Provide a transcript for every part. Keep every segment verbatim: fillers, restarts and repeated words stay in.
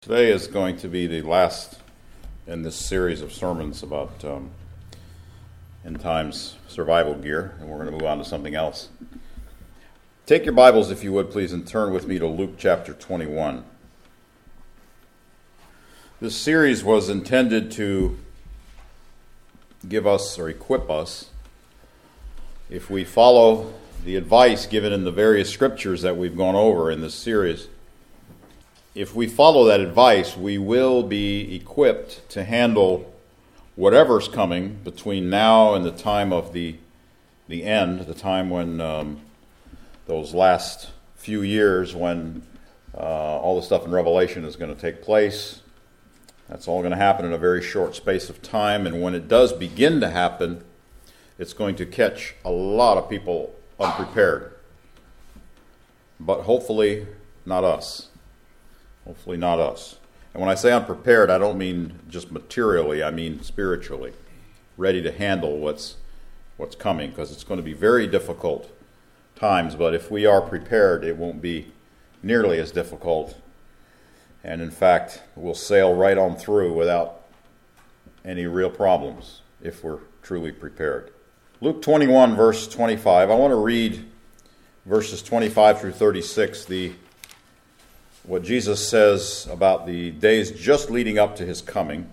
Today is going to be the last in this series of sermons about um, end times survival gear, and we're going to move on to something else. Take your Bibles, if you would, please, and turn with me to Luke chapter twenty-one. This series was intended to give us or equip us, if we follow the advice given in the various scriptures that we've gone over in this series. If we follow that advice, we will be equipped to handle whatever's coming between now and the time of the the end, the time when um, those last few years when uh, all the stuff in Revelation is going to take place. That's all going to happen in a very short space of time, and when it does begin to happen, it's going to catch a lot of people unprepared. But hopefully not us. Hopefully not us. And when I say unprepared, I don't mean just materially, I mean spiritually, ready to handle what's what's coming, because it's going to be very difficult times, but if we are prepared, it won't be nearly as difficult. And in fact, we'll sail right on through without any real problems if we're truly prepared. Luke twenty-one, verse twenty-five. I want to read verses twenty-five through thirty-six, the what Jesus says about the days just leading up to his coming.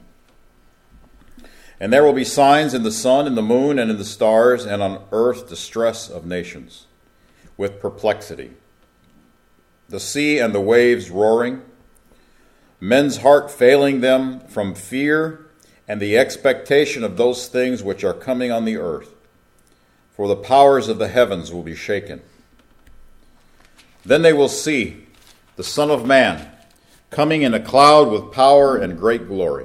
And there will be signs in the sun, in the moon, and in the stars, and on earth distress of nations, with perplexity. The sea and the waves roaring, men's heart failing them from fear and the expectation of those things which are coming on the earth. For the powers of the heavens will be shaken. Then they will see the Son of Man, coming in a cloud with power and great glory.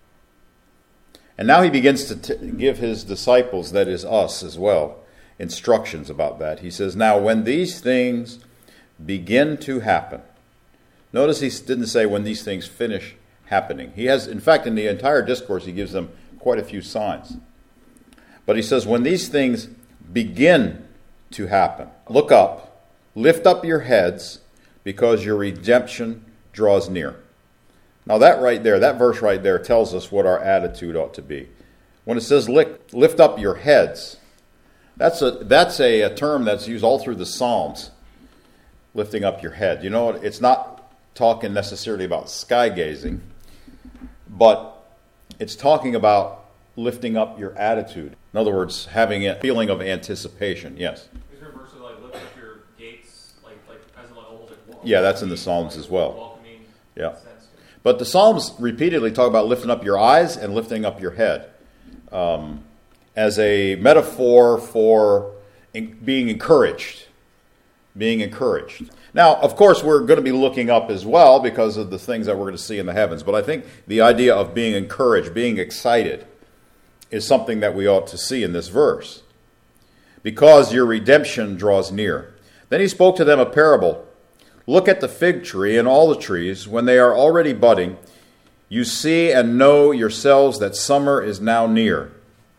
And now he begins to t- give his disciples, that is us as well, instructions about that. He says, now when these things begin to happen. Notice he didn't say when these things finish happening. He has, in fact, in the entire discourse, he gives them quite a few signs. But he says, when these things begin to happen, look up, lift up your heads, because your redemption draws near. Now that right there, that verse right there tells us what our attitude ought to be. When it says lift, lift up your heads, that's a that's a, a term that's used all through the Psalms, lifting up your head. You know, it's not talking necessarily about sky gazing, but it's talking about lifting up your attitude. In other words, having a feeling of anticipation. Yes? Yeah, that's in the Psalms as well. Yeah. But the Psalms repeatedly talk about lifting up your eyes and lifting up your head um, as a metaphor for in, being encouraged. Being encouraged. Now, of course, we're going to be looking up as well because of the things that we're going to see in the heavens. But I think the idea of being encouraged, being excited, is something that we ought to see in this verse. Because your redemption draws near. Then he spoke to them a parable. Look at the fig tree and all the trees. When they are already budding, you see and know yourselves that summer is now near.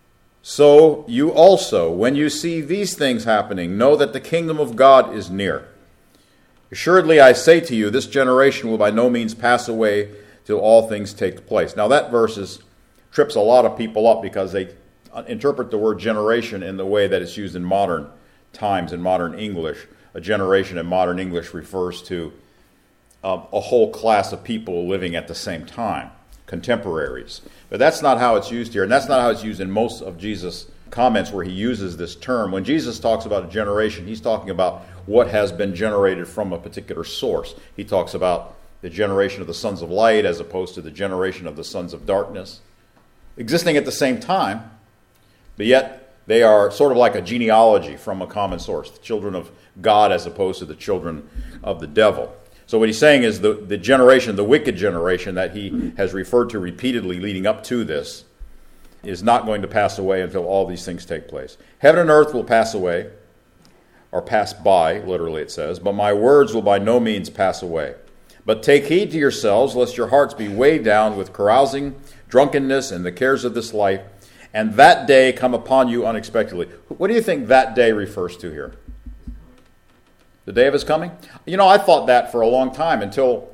So you also, when you see these things happening, know that the kingdom of God is near. Assuredly, I say to you, this generation will by no means pass away till all things take place. Now that verse is, trips a lot of people up because they interpret the word generation in the way that it's used in modern times, in modern English. A generation in modern English refers to uh, a whole class of people living at the same time, contemporaries. But that's not how it's used here, and that's not how it's used in most of Jesus' comments where he uses this term. When Jesus talks about a generation, he's talking about what has been generated from a particular source. He talks about the generation of the sons of light as opposed to the generation of the sons of darkness, existing at the same time, but yet they are sort of like a genealogy from a common source, the children of God as opposed to the children of the devil. So what he's saying is the, the generation, the wicked generation that he has referred to repeatedly leading up to this is not going to pass away until all these things take place. Heaven and earth will pass away, or pass by, literally it says, but my words will by no means pass away. But take heed to yourselves, lest your hearts be weighed down with carousing, drunkenness, and the cares of this life, and that day come upon you unexpectedly. What do you think that day refers to here? The day of his coming? You know, I thought that for a long time until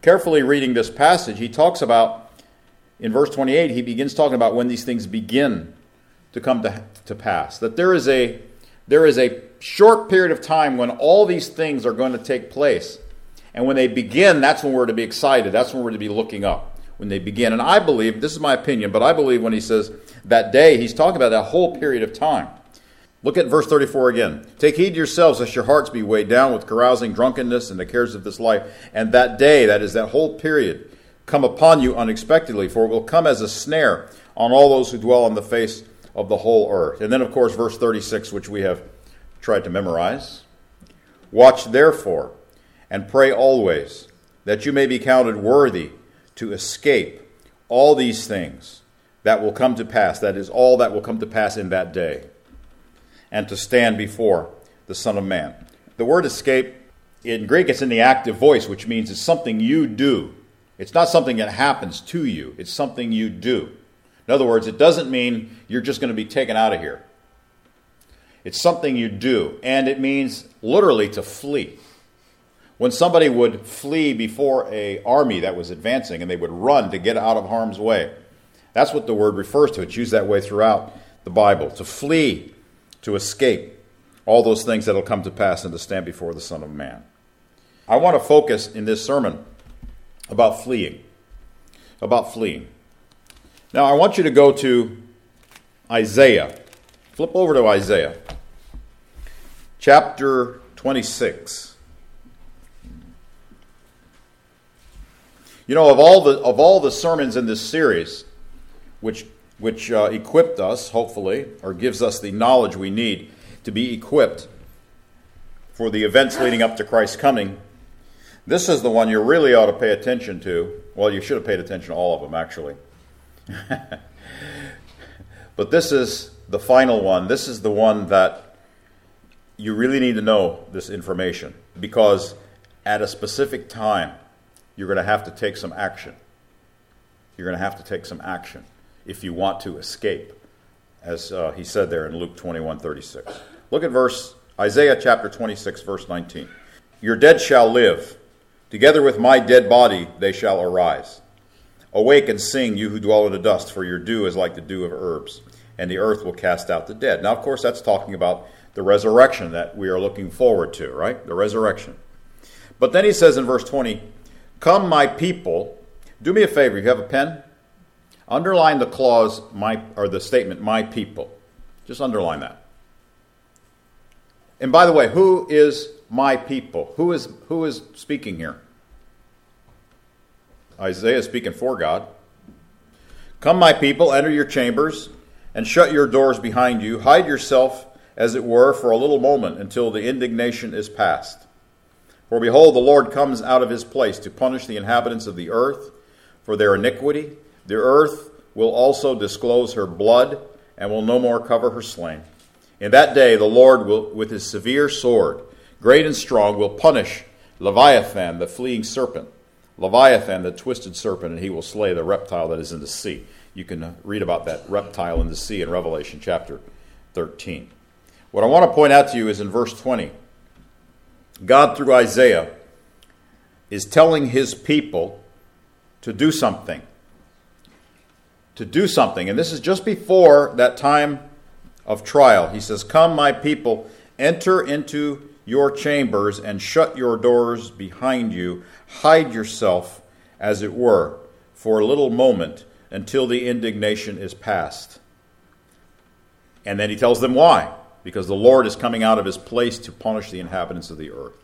carefully reading this passage, he talks about, in verse twenty-eight, he begins talking about when these things begin to come to, to pass. That there is a there is a short period of time when all these things are going to take place. And when they begin, that's when we're to be excited. That's when we're to be looking up. When they begin. And I believe, this is my opinion, but I believe when he says that day, he's talking about that whole period of time. Look at verse thirty-four again. Take heed to yourselves lest your hearts be weighed down with carousing, drunkenness, and the cares of this life. And that day, that is that whole period, come upon you unexpectedly, for it will come as a snare on all those who dwell on the face of the whole earth. And then, of course, verse thirty-six, which we have tried to memorize. Watch therefore, and pray always, that you may be counted worthy to escape all these things that will come to pass. That is, all that will come to pass in that day, and to stand before the Son of Man. The word escape, in Greek, it's in the active voice, which means it's something you do. It's not something that happens to you. It's something you do. In other words, it doesn't mean you're just going to be taken out of here. It's something you do, and it means literally to flee. When somebody would flee before an army that was advancing and they would run to get out of harm's way, that's what the word refers to. It's used that way throughout the Bible, to flee, to escape all those things that will come to pass and to stand before the Son of Man. I want to focus in this sermon about fleeing, about fleeing. Now, I want you to go to Isaiah. Flip over to Isaiah, chapter twenty-six. You know, of all the of all the sermons in this series, which which uh, equipped us, hopefully, or gives us the knowledge we need to be equipped for the events leading up to Christ's coming, this is the one you really ought to pay attention to. Well, you should have paid attention to all of them, actually. But this is the final one. This is the one that you really need to know this information, because at a specific time, you're going to have to take some action. You're going to have to take some action if you want to escape, as uh, he said there in Luke twenty-one thirty-six. Look at verse Isaiah chapter twenty-six, verse nineteen. Your dead shall live. Together with my dead body they shall arise. Awake and sing, you who dwell in the dust, for your dew is like the dew of herbs, and the earth will cast out the dead. Now, of course, that's talking about the resurrection that we are looking forward to, right? The resurrection. But then he says in verse twenty, come, my people. Do me a favor, if you have a pen, underline the clause, my, or the statement, my people. Just underline that. And by the way, who is my people? Who is who is speaking here? Isaiah is speaking for God. Come, my people, enter your chambers, and shut your doors behind you. Hide yourself, as it were, for a little moment, until the indignation is past. For behold, the Lord comes out of his place to punish the inhabitants of the earth for their iniquity. The earth will also disclose her blood, and will no more cover her slain. In that day the Lord will, with his severe sword, great and strong, will punish Leviathan, the fleeing serpent, Leviathan, the twisted serpent, and he will slay the reptile that is in the sea. You can read about that reptile in the sea in Revelation chapter thirteen. What I want to point out to you is in verse twenty, God, through Isaiah, is telling his people to do something. To do something. And this is just before that time of trial. He says, come, my people, enter into your chambers and shut your doors behind you. Hide yourself, as it were, for a little moment until the indignation is past. And then he tells them why. Because the Lord is coming out of his place to punish the inhabitants of the earth.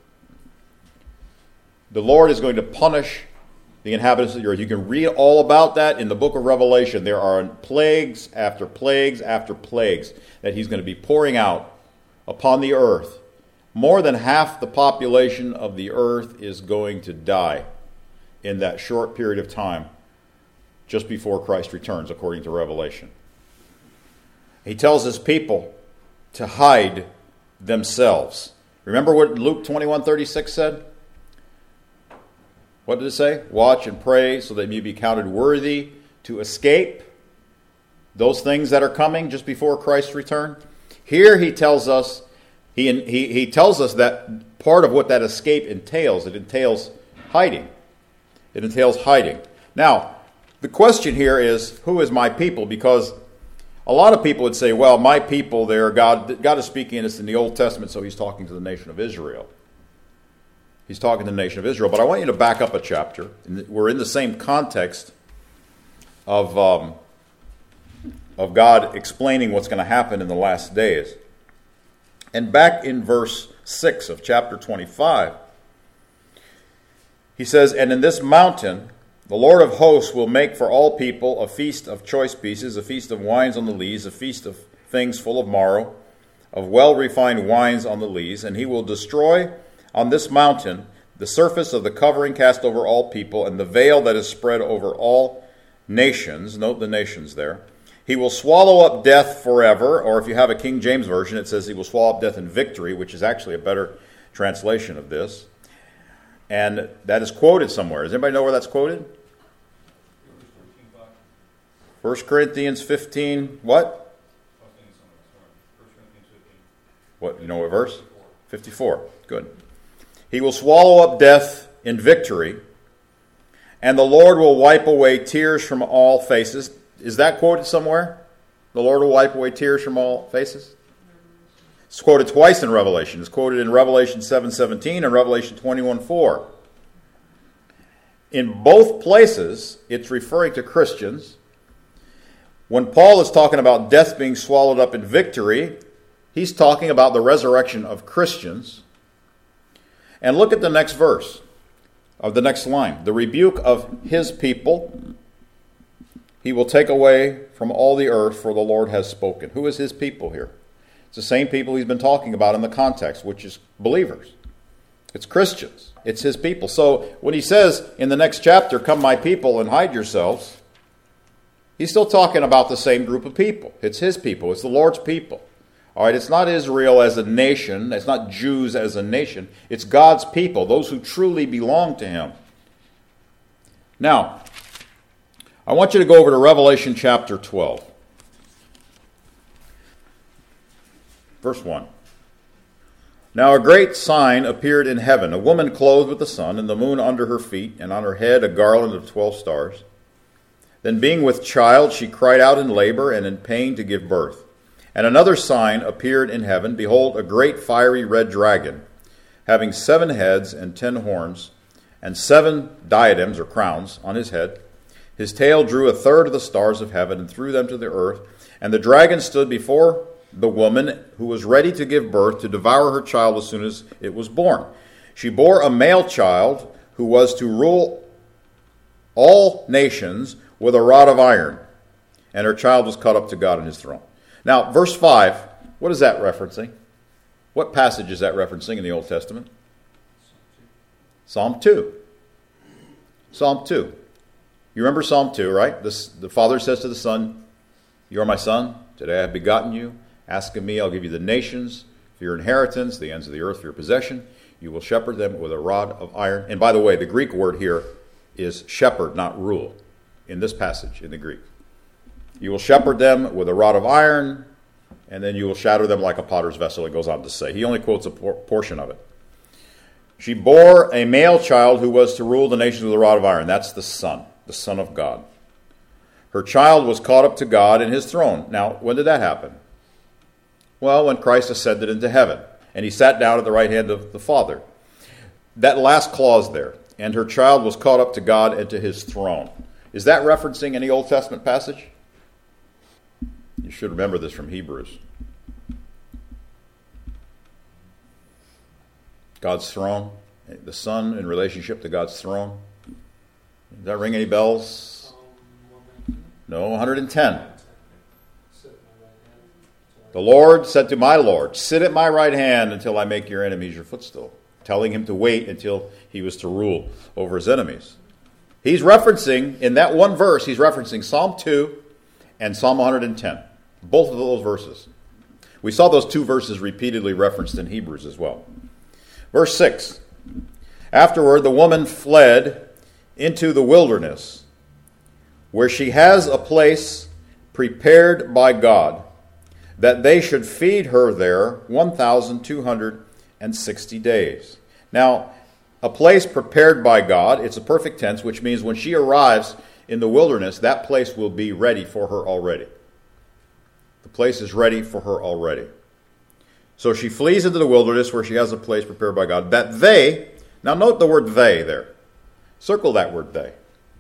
The Lord is going to punish the inhabitants of the earth. You can read all about that in the book of Revelation. There are plagues after plagues after plagues that he's going to be pouring out upon the earth. More than half the population of the earth is going to die in that short period of time just before Christ returns, according to Revelation. He tells his people to hide themselves. Remember what Luke twenty-one thirty-six said? What did it say? Watch and pray so that you be counted worthy to escape those things that are coming just before Christ's return. Here he tells us, he, he, he tells us that part of what that escape entails, it entails hiding. It entails hiding. Now, the question here is, who is my people? Because a lot of people would say, well, my people there, God, God is speaking this in the Old Testament, so he's talking to the nation of Israel. He's talking to the nation of Israel. But I want you to back up a chapter. We're in the same context of, um, of God explaining what's going to happen in the last days. And back in verse six of chapter twenty-five, he says, and in this mountain the Lord of hosts will make for all people a feast of choice pieces, a feast of wines on the lees, a feast of things full of marrow, of well-refined wines on the lees, and he will destroy on this mountain the surface of the covering cast over all people, and the veil that is spread over all nations. Note the nations there. He will swallow up death forever, or if you have a King James Version, it says he will swallow up death in victory, which is actually a better translation of this. And that is quoted somewhere. Does anybody know where that's quoted? First Corinthians fifteen, what? What, you know what verse? fifty-four. Good. He will swallow up death in victory, and the Lord will wipe away tears from all faces. Is that quoted somewhere? The Lord will wipe away tears from all faces? It's quoted twice in Revelation. It's quoted in Revelation seven seventeen and Revelation twenty-one four. In both places, it's referring to Christians. When Paul is talking about death being swallowed up in victory, he's talking about the resurrection of Christians. And look at the next verse of the next line. The rebuke of his people he will take away from all the earth, for the Lord has spoken. Who is his people here? It's the same people he's been talking about in the context, which is believers. It's Christians. It's his people. So when he says in the next chapter, come my people and hide yourselves, he's still talking about the same group of people. It's his people. It's the Lord's people. All right, it's not Israel as a nation. It's not Jews as a nation. It's God's people, those who truly belong to him. Now, I want you to go over to Revelation chapter twelve. Verse one. Now a great sign appeared in heaven, a woman clothed with the sun, and the moon under her feet, and on her head a garland of twelve stars. Then being with child, she cried out in labor and in pain to give birth. And another sign appeared in heaven, behold, a great fiery red dragon, having seven heads and ten horns, and seven diadems or crowns on his head. His tail drew a third of the stars of heaven and threw them to the earth. And the dragon stood before the woman who was ready to give birth to devour her child as soon as it was born. She bore a male child who was to rule all nations with a rod of iron. And her child was caught up to God in his throne. Now, verse five, what is that referencing? What passage is that referencing in the Old Testament? Psalm two. Psalm two. You remember Psalm two, right? This, the Father says to the Son, you are my Son. Today I have begotten you. Ask of me, I'll give you the nations for your inheritance, the ends of the earth for your possession. You will shepherd them with a rod of iron. And by the way, the Greek word here is shepherd, not rule, in this passage in the Greek. You will shepherd them with a rod of iron, and then you will shatter them like a potter's vessel, it goes on to say. He only quotes a por- portion of it. She bore a male child who was to rule the nations with a rod of iron. That's the Son, the Son of God. Her child was caught up to God in his throne. Now, when did that happen? Well, when Christ ascended into heaven, and he sat down at the right hand of the Father. That last clause there, and her child was caught up to God and to his throne. Is that referencing any Old Testament passage? You should remember this from Hebrews. God's throne, the Son in relationship to God's throne. Does that ring any bells? No, one hundred ten. The Lord said to my Lord, sit at my right hand until I make your enemies your footstool. Telling him to wait until he was to rule over his enemies. He's referencing, in that one verse, he's referencing Psalm two and Psalm one hundred ten. Both of those verses. We saw those two verses repeatedly referenced in Hebrews as well. Verse six. Afterward, the woman fled into the wilderness, where she has a place prepared by God, that they should feed her there one thousand two hundred sixty days. Now, a place prepared by God. It's a perfect tense, which means when she arrives in the wilderness, that place will be ready for her already. The place is ready for her already. So she flees into the wilderness where she has a place prepared by God, that they, now note the word they there. Circle that word they.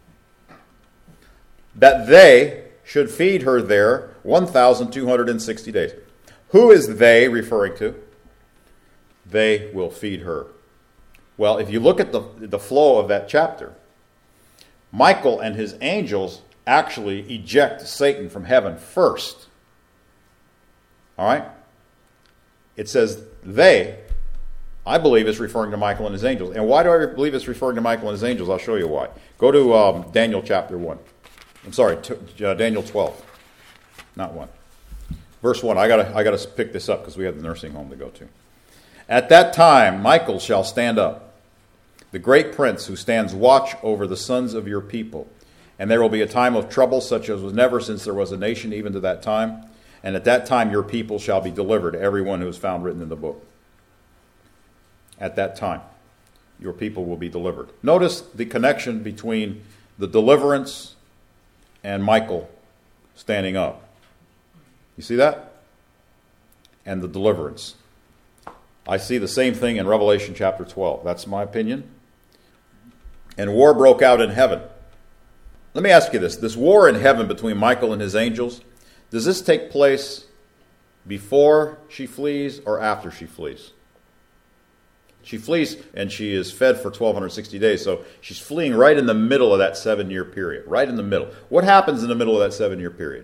That they should feed her there one thousand two hundred sixty days. Who is they referring to? They will feed her. Well, if you look at the, the flow of that chapter, Michael and his angels actually eject Satan from heaven first. All right? It says they, I believe it's referring to Michael and his angels. And why do I believe it's referring to Michael and his angels? I'll show you why. Go to um, Daniel chapter one. I'm sorry, t- uh, Daniel twelve. Not one. Verse one. I gotta, I gotta pick this up because we have the nursing home to go to. At that time, Michael shall stand up, the great prince who stands watch over the sons of your people. And there will be a time of trouble such as was never since there was a nation even to that time. And at that time your people shall be delivered, everyone who is found written in the book. At that time, your people will be delivered. Notice the connection between the deliverance and Michael standing up. You see that? And the deliverance. I see the same thing in Revelation chapter twelve. That's my opinion. And war broke out in heaven. Let me ask you this. This war in heaven between Michael and his angels, does this take place before she flees or after she flees? She flees and she is fed for twelve sixty days. So she's fleeing right in the middle of that seven-year period. Right in the middle. What happens in the middle of that seven-year period?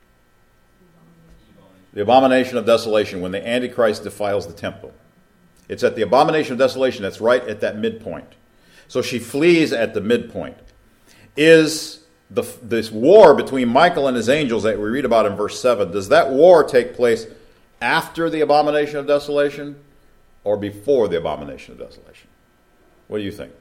The abomination of desolation, when the Antichrist defiles the temple. It's at the abomination of desolation that's right at that midpoint. So she flees at the midpoint. Is the, this war between Michael and his angels that we read about in verse seven, does that war take place after the abomination of desolation or before the abomination of desolation? What do you think?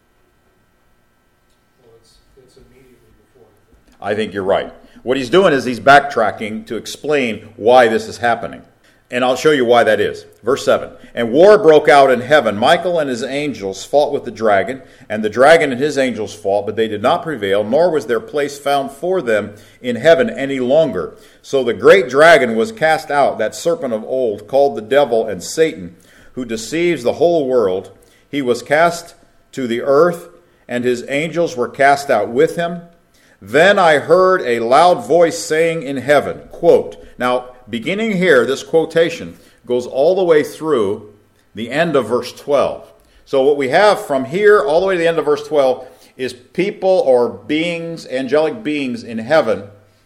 Well, it's, it's immediately before. I think you're right. What he's doing is he's backtracking to explain why this is happening. And I'll show you why that is. Verse seven. And war broke out in heaven. Michael and his angels fought with the dragon, and the dragon and his angels fought, but they did not prevail, nor was their place found for them in heaven any longer. So the great dragon was cast out, that serpent of old, called the devil and Satan, who deceives the whole world. He was cast to the earth, and his angels were cast out with him. Then I heard a loud voice saying in heaven, quote, now, beginning here, this quotation goes all the way through the end of verse twelve. So what we have from here all the way to the end of verse twelve is people or beings, angelic beings in heaven,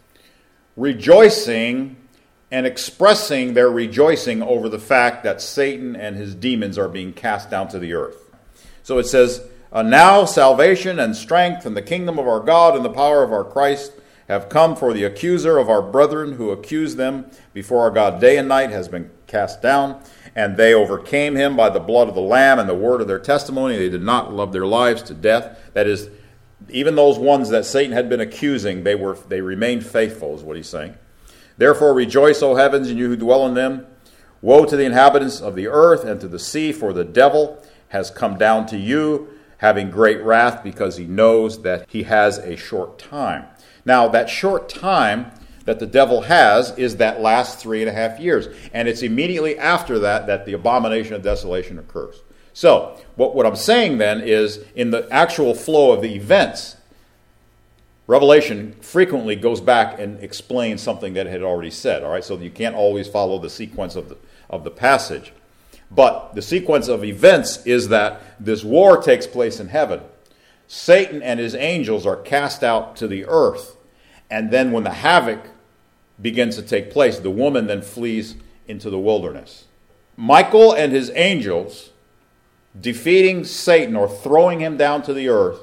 rejoicing and expressing their rejoicing over the fact that Satan and his demons are being cast down to the earth. So it says, uh, now salvation and strength and the kingdom of our God and the power of our Christ have come, for the accuser of our brethren who accused them before our God day and night has been cast down, and they overcame him by the blood of the Lamb and the word of their testimony. They did not love their lives to death. That is, even those ones that Satan had been accusing, they were they remained faithful, is what he's saying. Therefore rejoice, O heavens, and you who dwell in them. Woe to the inhabitants of the earth and to the sea, for the devil has come down to you, having great wrath, because he knows that he has a short time. Now, that short time that the devil has is that last three and a half years. And it's immediately after that that the abomination of desolation occurs. So, what, what I'm saying then is, in the actual flow of the events, Revelation frequently goes back and explains something that it had already said. All right, so you can't always follow the sequence of the, of the passage. But the sequence of events is that this war takes place in heaven. Satan and his angels are cast out to the earth. And then when the havoc begins to take place, the woman then flees into the wilderness. Michael and his angels defeating Satan or throwing him down to the earth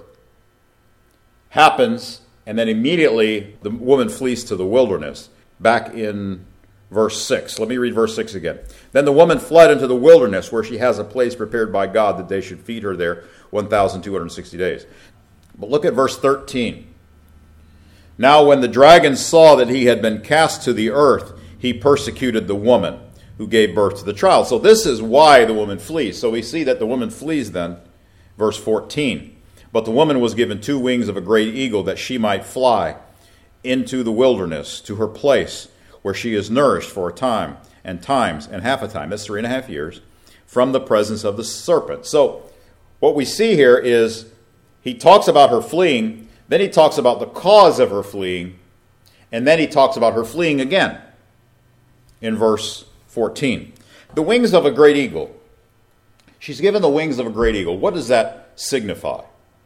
happens, and then immediately the woman flees to the wilderness. Back in verse six. Let me read verse six again. Then the woman fled into the wilderness, where she has a place prepared by God that they should feed her there one thousand two hundred sixty days. But look at verse thirteen. Now when the dragon saw that he had been cast to the earth, he persecuted the woman who gave birth to the child. So this is why the woman flees. So we see that the woman flees then Verse fourteen, but the woman was given two wings of a great eagle, that she might fly into the wilderness, to her place, where she is nourished for a time, and times, and half a time, that's three and a half years, from the presence of the serpent. So, what we see here is, he talks about her fleeing, then he talks about the cause of her fleeing, and then he talks about her fleeing again in verse fourteen. The wings of a great eagle. She's given the wings of a great eagle. What does that signify?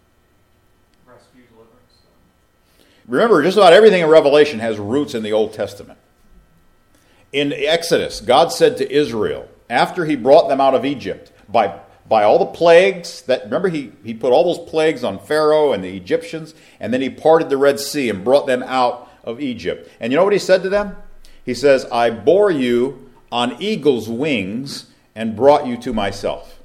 Rescue, deliverance. Remember, just about everything in Revelation has roots in the Old Testament. In Exodus, God said to Israel, after he brought them out of Egypt, by By all the plagues, that remember he, he put all those plagues on Pharaoh and the Egyptians, and then he parted the Red Sea and brought them out of Egypt. And you know what he said to them? He says, I bore you on eagle's wings and brought you to myself.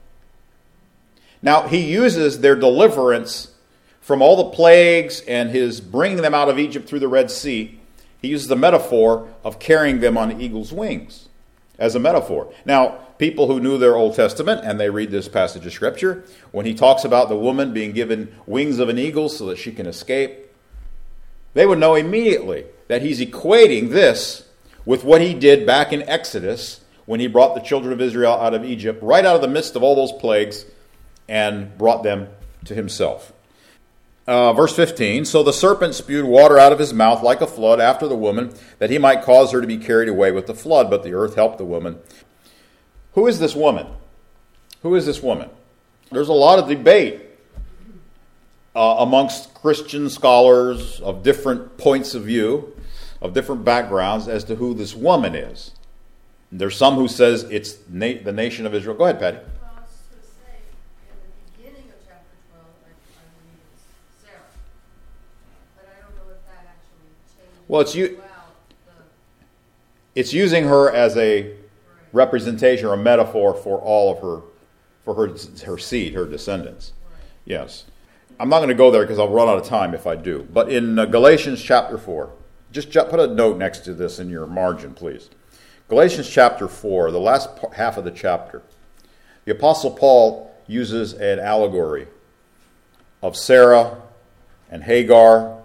Now, he uses their deliverance from all the plagues and his bringing them out of Egypt through the Red Sea. He uses the metaphor of carrying them on eagle's wings as a metaphor. Now, people who knew their Old Testament, and they read this passage of Scripture, when he talks about the woman being given wings of an eagle so that she can escape, they would know immediately that he's equating this with what he did back in Exodus when he brought the children of Israel out of Egypt, right out of the midst of all those plagues, and brought them to himself. Uh, verse fifteen, so the serpent spewed water out of his mouth like a flood after the woman, that he might cause her to be carried away with the flood, but the earth helped the woman. Who is this woman? Who is this woman? There's a lot of debate uh, amongst Christian scholars of different points of view, of different backgrounds, as to who this woman is. There's some who says it's na- the nation of Israel. Go ahead, Patty. Well, I was just going to say, in the beginning of chapter twelve, I, I believe it's Sarah. But I don't know if that actually changes Well, it's you. well the, It's using her as a right. representation or a metaphor for all of her, for her her seed, her descendants. Right. Yes. I'm not going to go there because I'll run out of time if I do. But in uh, Galatians chapter four, just ju- put a note next to this in your margin, please. Galatians chapter four, the last p- half of the chapter, the Apostle Paul uses an allegory of Sarah and Hagar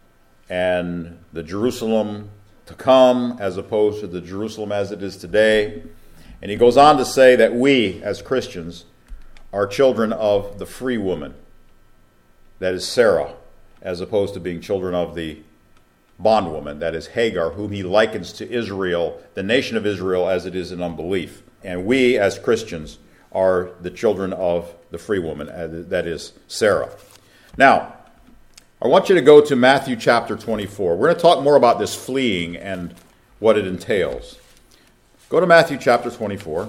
and the Jerusalem to come as opposed to the Jerusalem as it is today. And he goes on to say that we, as Christians, are children of the free woman, that is Sarah, as opposed to being children of the bondwoman, that is Hagar, whom he likens to Israel, the nation of Israel, as it is in unbelief. And we, as Christians, are the children of the free woman, that is Sarah. Now, I want you to go to Matthew chapter twenty-four. We're going to talk more about this fleeing and what it entails. Go to Matthew chapter twenty-four.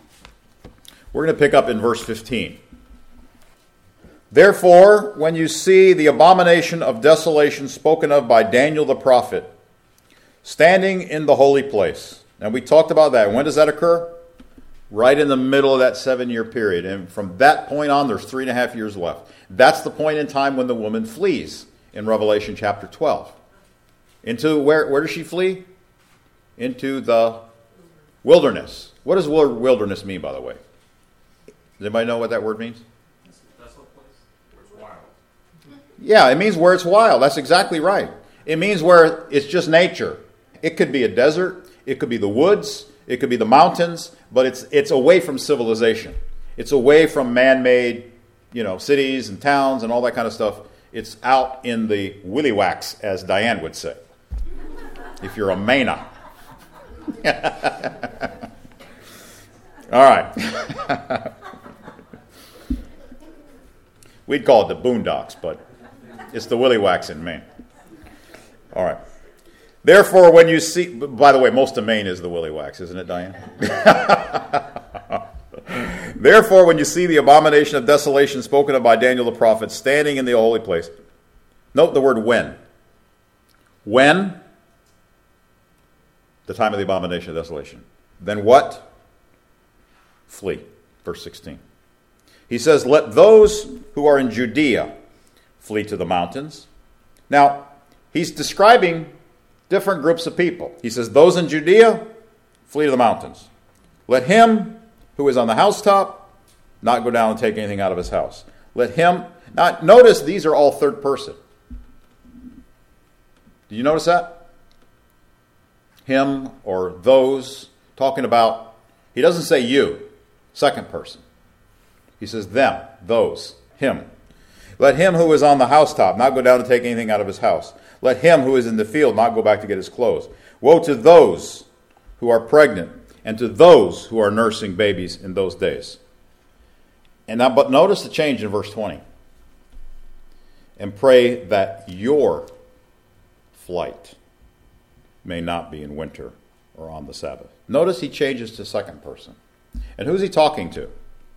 We're going to pick up in verse fifteen. Therefore, when you see the abomination of desolation spoken of by Daniel the prophet, standing in the holy place. Now, we talked about that. When does that occur? Right in the middle of that seven-year period. And from that point on, there's three and a half years left. That's the point in time when the woman flees in Revelation chapter twelve. Into where, where does she flee? Into the wilderness. What does wilderness mean, by the way? Does anybody know what that word means? Yeah, it means where it's wild. That's exactly right. It means where it's just nature. It could be a desert. It could be the woods. It could be the mountains. But it's it's away from civilization. It's away from man-made, you know, cities and towns and all that kind of stuff. It's out in the willy wax, as Diane would say, if you're a Maina. All right. We'd call it the boondocks, but it's the willy wax in Maine. All right. Therefore, when you see... By the way, most of Maine is the willy wax, isn't it, Diane? Therefore, when you see the abomination of desolation spoken of by Daniel the prophet standing in the holy place... Note the word when. When? The time of the abomination of desolation. Then what? Flee. Verse sixteen. He says, let those who are in Judea flee to the mountains. Now, he's describing different groups of people. He says, those in Judea, flee to the mountains. Let him who is on the housetop not go down and take anything out of his house. Let him, now notice these are all third person. Did you notice that? Him or those, talking about, he doesn't say you, second person. He says them, those, him. Let him who is on the housetop not go down to take anything out of his house. Let him who is in the field not go back to get his clothes. Woe to those who are pregnant and to those who are nursing babies in those days. And now, but notice the change in verse twenty. And pray that your flight may not be in winter or on the Sabbath. Notice he changes to second person. And who's he talking to?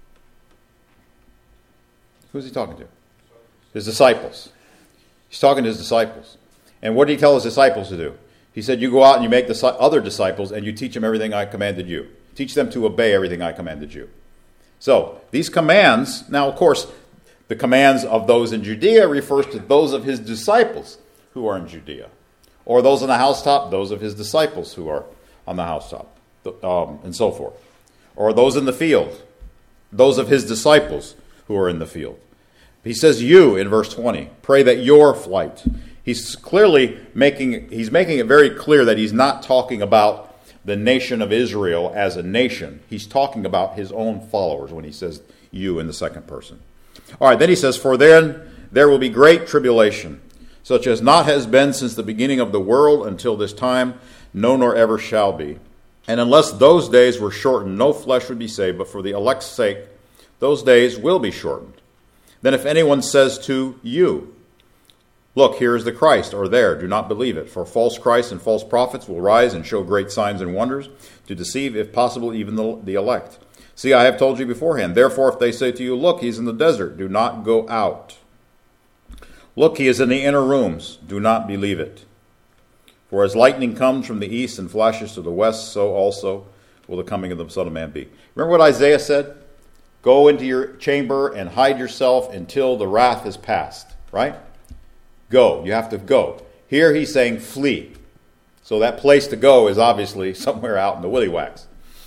Who's he talking to? His disciples. He's talking to his disciples. And what did he tell his disciples to do? He said, you go out and you make the other disciples and you teach them everything I commanded you. Teach them to obey everything I commanded you. So, these commands, now of course, the commands of those in Judea refers to those of his disciples who are in Judea. Or those on the housetop, those of his disciples who are on the housetop, um, and so forth. Or those in the field, those of his disciples who are in the field. He says you in verse twenty, pray that your flight. He's clearly making, he's making it very clear that he's not talking about the nation of Israel as a nation. He's talking about his own followers when he says you in the second person. All right, then he says, for then there will be great tribulation, such as not has been since the beginning of the world until this time, no nor ever shall be. And unless those days were shortened, no flesh would be saved, but for the elect's sake, those days will be shortened. Then if anyone says to you, look, here is the Christ, or there, do not believe it. For false Christs and false prophets will rise and show great signs and wonders, to deceive, if possible, even the, the elect. See, I have told you beforehand. Therefore, if they say to you, look, he's in the desert, do not go out. Look, he is in the inner rooms, do not believe it. For as lightning comes from the east and flashes to the west, so also will the coming of the Son of Man be. Remember what Isaiah said? Go into your chamber and hide yourself until the wrath is past, right? Go. You have to go. Here he's saying flee. So that place to go is obviously somewhere out in the willy wax.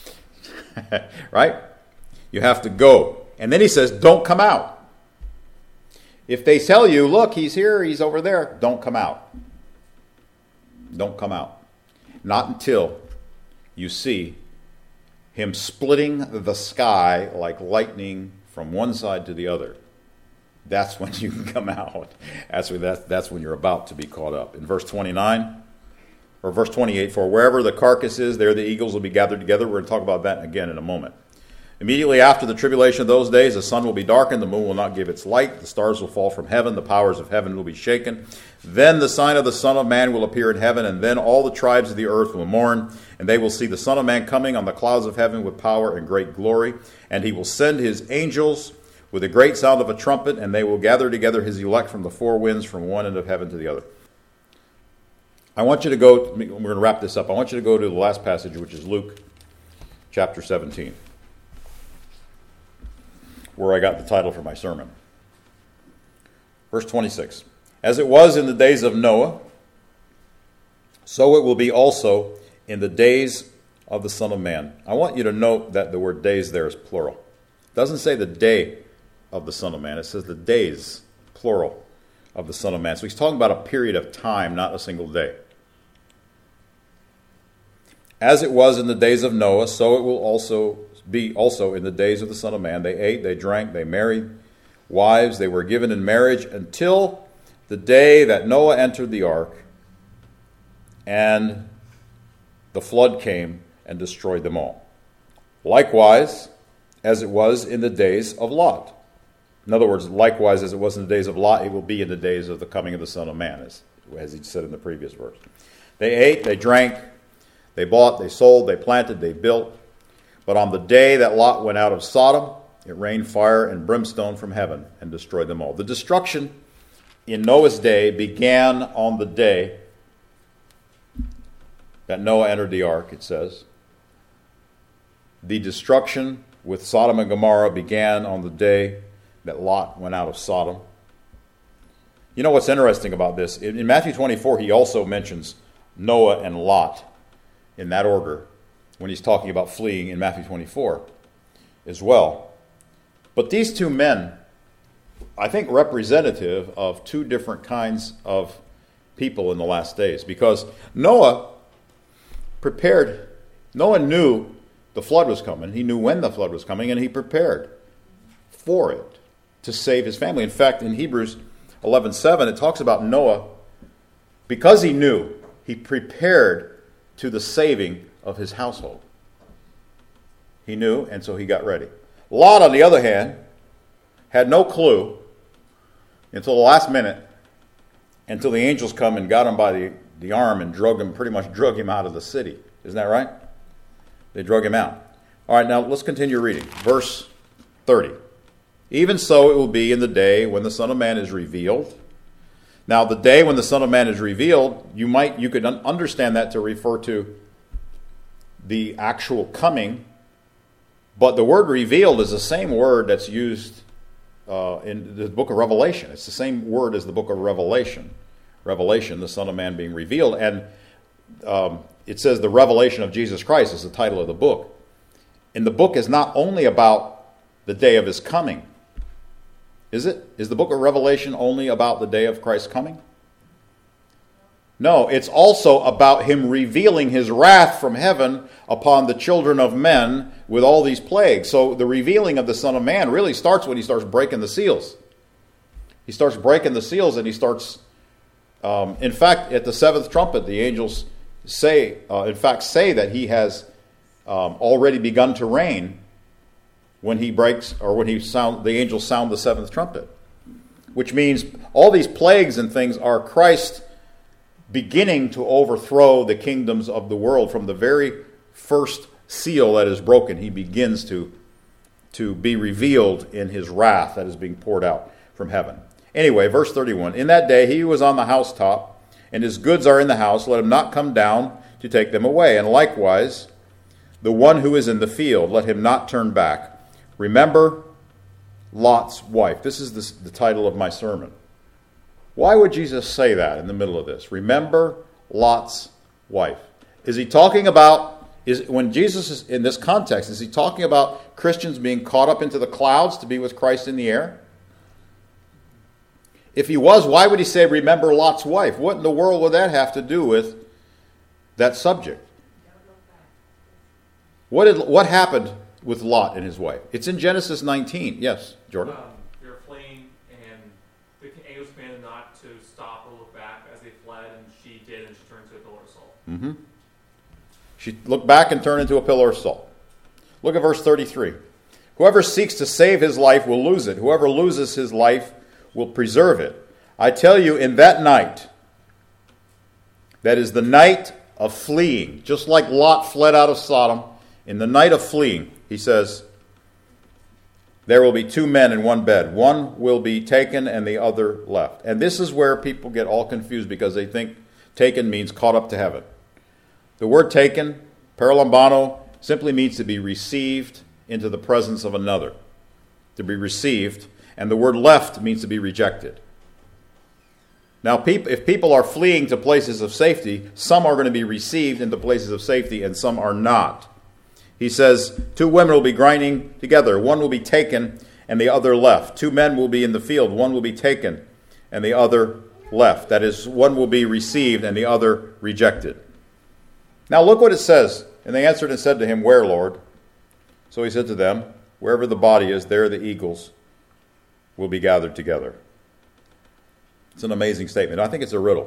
Right? You have to go. And then he says, don't come out. If they tell you, look, he's here, he's over there, don't come out. Don't come out. Not until you see him splitting the sky like lightning from one side to the other. That's when you can come out. That's when, that's, that's when you're about to be caught up. In verse twenty-nine, or verse twenty-eight, for wherever the carcass is, there the eagles will be gathered together. We're going to talk about that again in a moment. Immediately after the tribulation of those days, the sun will be darkened, the moon will not give its light, the stars will fall from heaven, the powers of heaven will be shaken. Then the sign of the Son of Man will appear in heaven, and then all the tribes of the earth will mourn, and they will see the Son of Man coming on the clouds of heaven with power and great glory. And he will send his angels with a great sound of a trumpet, and they will gather together his elect from the four winds, from one end of heaven to the other. I want you to go, we're going to wrap this up. I want you to go to the last passage, which is Luke chapter seventeen, where I got the title for my sermon. Verse twenty-six. As it was in the days of Noah, so it will be also in the days of the Son of Man. I want you to note that the word days there is plural. It doesn't say the day of the Son of Man. It says the days, plural, of the Son of Man. So he's talking about a period of time, not a single day. As it was in the days of Noah, so it will also be also in the days of the Son of Man. They ate, they drank, they married wives, they were given in marriage until the day that Noah entered the ark, and the flood came and destroyed them all. Likewise, as it was in the days of Lot. In other words, likewise, as it was in the days of Lot, it will be in the days of the coming of the Son of Man, as, as he said in the previous verse. They ate, they drank, they bought, they sold, they planted, they built. But on the day that Lot went out of Sodom, it rained fire and brimstone from heaven and destroyed them all. The destruction in Noah's day began on the day that Noah entered the ark, it says. The destruction with Sodom and Gomorrah began on the day that Lot went out of Sodom. You know what's interesting about this? In, in Matthew twenty-four, he also mentions Noah and Lot in that order when he's talking about fleeing in Matthew twenty-four as well. But these two men I think, representative of two different kinds of people in the last days. Because Noah prepared, Noah knew the flood was coming. He knew when the flood was coming, and he prepared for it to save his family. In fact, in Hebrews eleven seven, it talks about Noah, because he knew, he prepared to the saving of his household. He knew, and so he got ready. Lot, on the other hand, had no clue until the last minute, until the angels come and got him by the, the arm and drug him, pretty much drug him out of the city. Isn't that right? They drug him out. All right, now let's continue reading. Verse thirty. Even so it will be in the day when the Son of Man is revealed. Now, the day when the Son of Man is revealed, you might you could un- understand that to refer to the actual coming, but the word revealed is the same word that's used uh, in the book of Revelation. It's the same word as the book of Revelation. Revelation, the Son of Man being revealed, and um, it says the revelation of Jesus Christ is the title of the book. And the book is not only about the day of his coming. Is it? Is the book of Revelation only about the day of Christ's coming? No, it's also about him revealing his wrath from heaven upon the children of men with all these plagues. So the revealing of the Son of Man really starts when he starts breaking the seals. He starts breaking the seals and he starts, um, in fact, at the seventh trumpet, the angels say, uh, in fact, say that he has um, already begun to reign when he breaks, or when he sound, the angels sound the seventh trumpet. Which means all these plagues and things are Christ beginning to overthrow the kingdoms of the world. From the very first seal that is broken, he begins to, to be revealed in his wrath that is being poured out from heaven. Anyway, verse thirty-one. In that day he who was on the housetop, and his goods are in the house, let him not come down to take them away. And likewise, the one who is in the field, let him not turn back. Remember Lot's wife. This is the, the title of my sermon. Why would Jesus say that in the middle of this? Remember Lot's wife. Is he talking about, is when Jesus is in this context, is he talking about Christians being caught up into the clouds to be with Christ in the air? If he was, why would he say, remember Lot's wife? What in the world would that have to do with that subject? What did, what happened with Lot and his wife? It's in Genesis nineteen. Yes, Jordan? Um, they're fleeing, and the angels commanded not to stop or look back as they fled, and she did, and she turned into a pillar of salt. Mm-hmm. She looked back and turned into a pillar of salt. Look at verse thirty-three. Whoever seeks to save his life will lose it. Whoever loses his life will preserve it. I tell you, in that night, that is the night of fleeing, just like Lot fled out of Sodom, in the night of fleeing, he says, there will be two men in one bed. One will be taken and the other left. And this is where people get all confused because they think taken means caught up to heaven. The word taken, paralambano, simply means to be received into the presence of another. To be received. And the word left means to be rejected. Now, if people are fleeing to places of safety, some are going to be received into places of safety and some are not. He says, two women will be grinding together. One will be taken and the other left. Two men will be in the field. One will be taken and the other left. That is, one will be received and the other rejected. Now look what it says. And they answered and said to him, where, Lord? So he said to them, wherever the body is, there the eagles will be gathered together. It's an amazing statement. I think it's a riddle.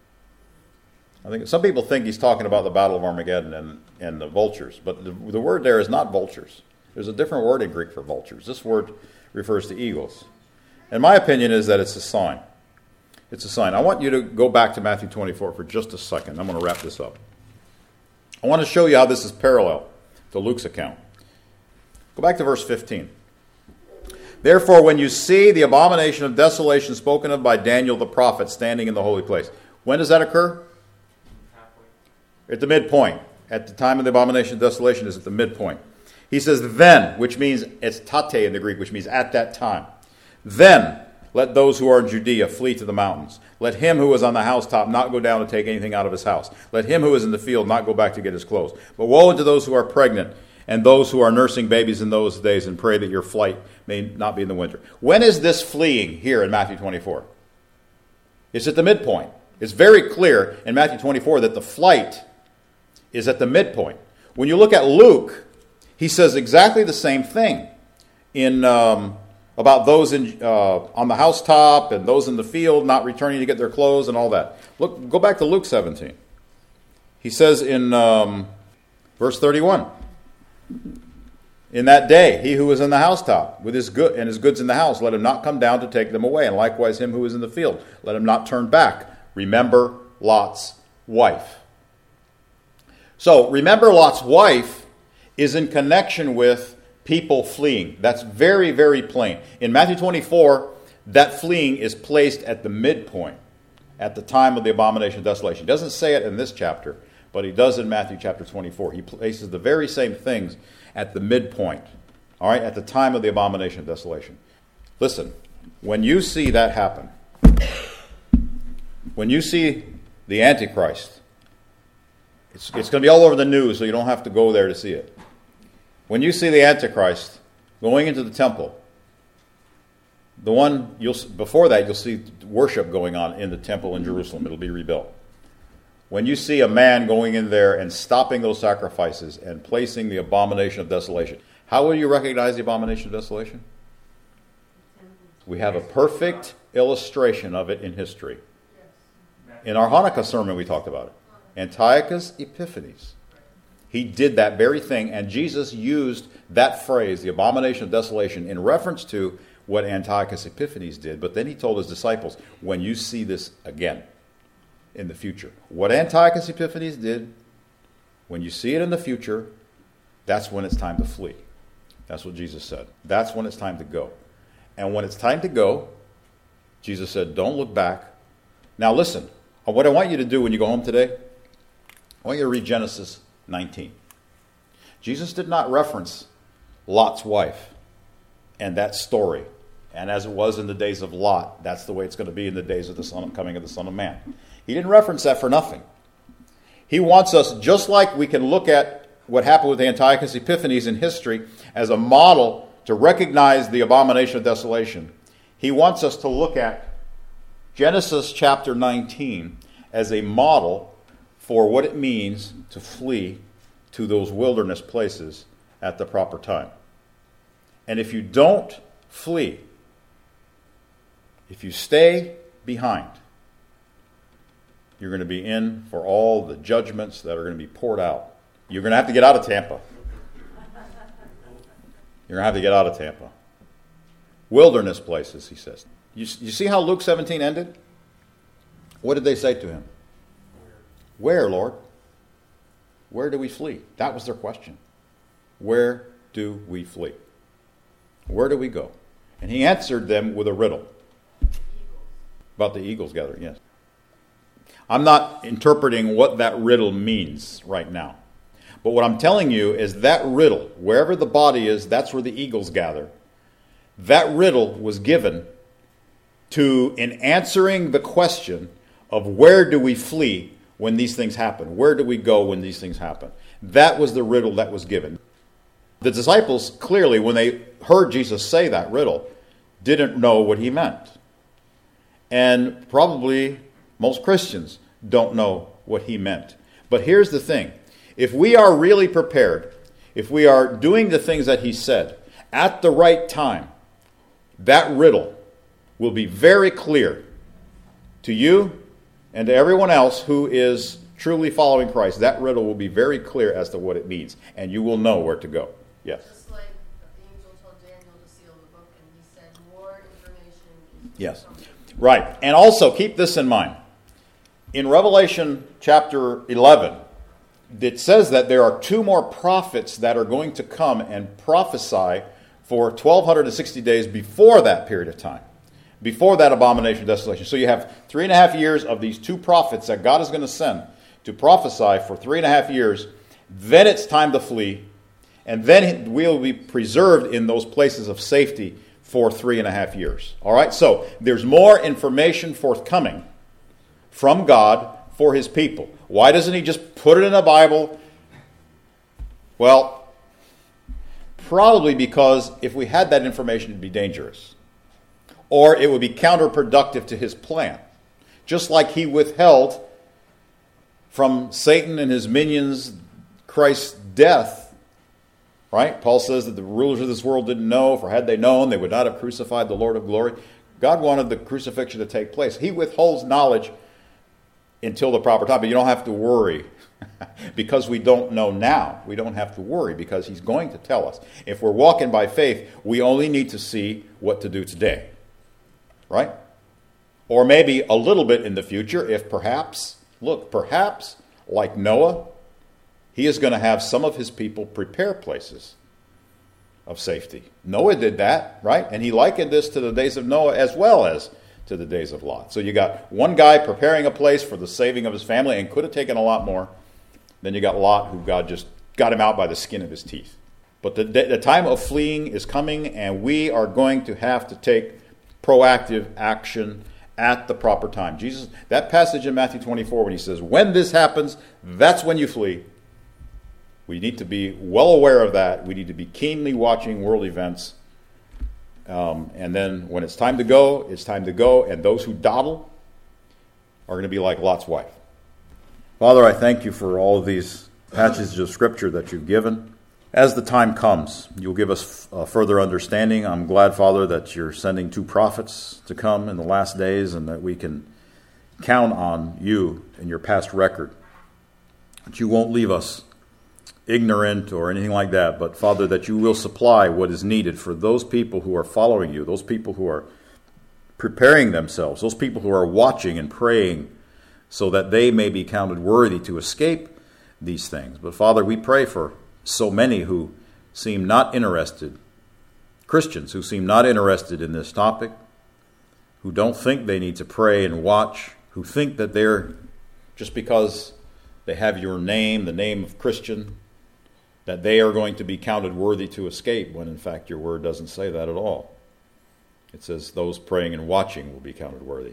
I think some people think he's talking about the Battle of Armageddon and, and the vultures, but the, the word there is not vultures. There's a different word in Greek for vultures. This word refers to eagles. And my opinion is that it's a sign. It's a sign. I want you to go back to Matthew twenty-four for just a second. I'm going to wrap this up. I want to show you how this is parallel to Luke's account. Go back to verse fifteen. Therefore, when you see the abomination of desolation spoken of by Daniel the prophet standing in the holy place. When does that occur? At the midpoint. At the time of the abomination of desolation is at the midpoint. He says, then, which means, it's tate in the Greek, which means at that time. Then, let those who are in Judea flee to the mountains. Let him who is on the housetop not go down to take anything out of his house. Let him who is in the field not go back to get his clothes. But woe unto those who are pregnant and those who are nursing babies in those days, and pray that your flight may not be in the winter. When is this fleeing here in Matthew twenty-four? It's at the midpoint. It's very clear in Matthew twenty-four that the flight is at the midpoint. When you look at Luke, he says exactly the same thing in um, about those in uh, on the housetop and those in the field not returning to get their clothes and all that. Look, go back to Luke seventeen. He says in um, verse thirty-one, in that day, he who was in the housetop with his good and his goods in the house, let him not come down to take them away. And likewise him who is in the field, let him not turn back. Remember Lot's wife. So, remember Lot's wife is in connection with people fleeing. That's very, very plain. In Matthew twenty-four, that fleeing is placed at the midpoint, at the time of the abomination of desolation. He doesn't say it in this chapter, but he does in Matthew chapter twenty-four. He places the very same things at the midpoint, all right, at the time of the abomination of desolation. Listen, when you see that happen, when you see the Antichrist, it's, it's going to be all over the news, so you don't have to go there to see it. When you see the Antichrist going into the temple, the one you'll before that you'll see worship going on in the temple in Jerusalem. It'll be rebuilt. When you see a man going in there and stopping those sacrifices and placing the abomination of desolation, how will you recognize the abomination of desolation? We have a perfect illustration of it in history. In our Hanukkah sermon, we talked about it. Antiochus Epiphanes. He did that very thing, and Jesus used that phrase, the abomination of desolation, in reference to what Antiochus Epiphanes did. But then he told his disciples, when you see this again in the future, what Antiochus Epiphanes did, when you see it in the future, that's when it's time to flee. That's what Jesus said. That's when it's time to go. And when it's time to go, Jesus said, don't look back. Now listen, what I want you to do when you go home today, I want you to read Genesis nineteen. Jesus did not reference Lot's wife and that story. And as it was in the days of Lot, that's the way it's going to be in the days of the son, coming of the Son of Man. He didn't reference that for nothing. He wants us, just like we can look at what happened with Antiochus Epiphanes in history as a model to recognize the abomination of desolation, he wants us to look at Genesis chapter nineteen as a model for what it means to flee to those wilderness places at the proper time. And if you don't flee, if you stay behind, you're going to be in for all the judgments that are going to be poured out. You're going to have to get out of Tampa. You're going to have to get out of Tampa. Wilderness places, he says. You, you see how Luke seventeen ended? What did they say to him? Where, Lord? Where do we flee? That was their question. Where do we flee? Where do we go? And he answered them with a riddle. About the eagles gathering, yes. I'm not interpreting what that riddle means right now. But what I'm telling you is that riddle, wherever the body is, that's where the eagles gather. That riddle was given to, in answering the question of where do we flee when these things happen? Where do we go when these things happen? That was the riddle that was given. The disciples clearly, when they heard Jesus say that riddle, didn't know what he meant. And probably most Christians don't know what he meant. But here's the thing. If we are really prepared, if we are doing the things that he said at the right time, that riddle will be very clear to you and to everyone else who is truly following Christ. That riddle will be very clear as to what it means, and you will know where to go. Yes? Just like the angel told Daniel to seal the book, and he said more information is Yes. coming. Right. And also, keep this in mind. In Revelation chapter eleven, it says that there are two more prophets that are going to come and prophesy for twelve sixty days before that period of time, before that abomination of desolation. So you have three and a half years of these two prophets that God is going to send to prophesy for three and a half years. Then it's time to flee, and then we'll be preserved in those places of safety for three and a half years. All right? So there's more information forthcoming from God for his people. Why doesn't he just put it in the Bible? Well, probably because if we had that information, it'd be dangerous. Or it would be counterproductive to his plan. Just like he withheld from Satan and his minions Christ's death, right? Paul says that the rulers of this world didn't know, for had they known, they would not have crucified the Lord of glory. God wanted the crucifixion to take place. He withholds knowledge until the proper time, but you don't have to worry. Because we don't know now, we don't have to worry because he's going to tell us. If we're walking by faith, we only need to see what to do today. Right? Or maybe a little bit in the future if perhaps, look, perhaps, like Noah, he is going to have some of his people prepare places of safety. Noah did that, right? And he likened this to the days of Noah as well as to the days of Lot. So you got one guy preparing a place for the saving of his family and could have taken a lot more. Then you got Lot, who God just got him out by the skin of his teeth. But the, the time of fleeing is coming, and we are going to have to take proactive action at the proper time. Jesus, that passage in Matthew twenty-four when he says, when this happens, that's when you flee. We need to be well aware of that. We need to be keenly watching world events. Um, and then when it's time to go, it's time to go. And those who dawdle are going to be like Lot's wife. Father, I thank you for all of these passages of Scripture that you've given. As the time comes, you'll give us uh, further understanding. I'm glad, Father, that you're sending two prophets to come in the last days and that we can count on you and your past record. That you won't leave us ignorant or anything like that, but, Father, that you will supply what is needed for those people who are following you, those people who are preparing themselves, those people who are watching and praying so that they may be counted worthy to escape these things. But, Father, we pray for so many who seem not interested, Christians who seem not interested in this topic, who don't think they need to pray and watch, who think that they're, just because they have your name, the name of Christian, that they are going to be counted worthy to escape, when in fact your word doesn't say that at all. It says those praying and watching will be counted worthy.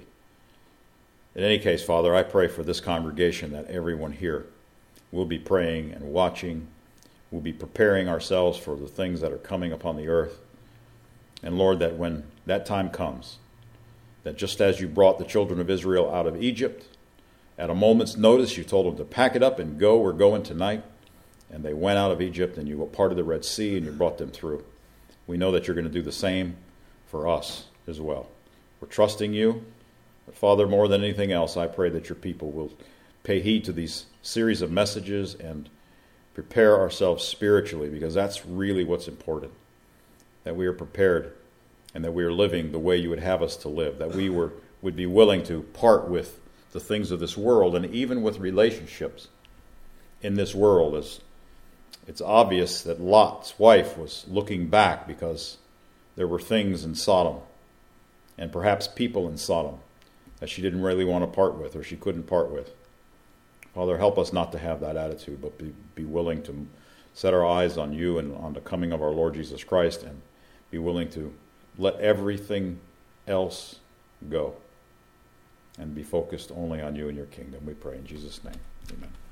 In any case, Father, I pray for this congregation that everyone here will be praying and watching. We'll be preparing ourselves for the things that are coming upon the earth. And Lord, that when that time comes, that just as you brought the children of Israel out of Egypt, at a moment's notice you told them to pack it up and go, we're going tonight. And they went out of Egypt and you parted the Red Sea and you brought them through. We know that you're going to do the same for us as well. We're trusting you. But Father, more than anything else, I pray that your people will pay heed to these series of messages and prepare ourselves spiritually, because that's really what's important. That we are prepared and that we are living the way you would have us to live. That we were would be willing to part with the things of this world and even with relationships in this world. As it's obvious that Lot's wife was looking back because there were things in Sodom and perhaps people in Sodom that she didn't really want to part with or she couldn't part with. Father, help us not to have that attitude, but be, be willing to set our eyes on you and on the coming of our Lord Jesus Christ and be willing to let everything else go and be focused only on you and your kingdom. We pray in Jesus' name. Amen.